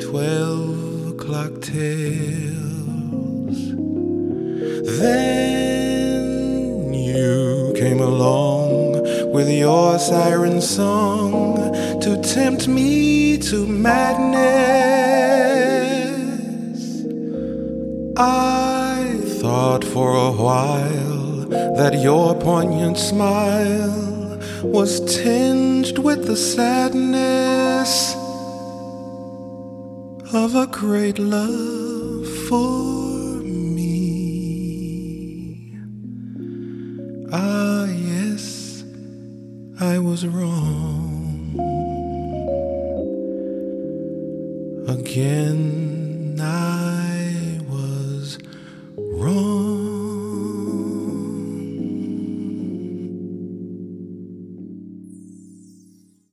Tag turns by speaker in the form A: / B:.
A: 12 o'clock tales. Then you came along with your siren song to tempt me to madness. I thought for a while that your poignant smile was tinged with the sadness of a great love for me. Ah, yes, I was wrong. Again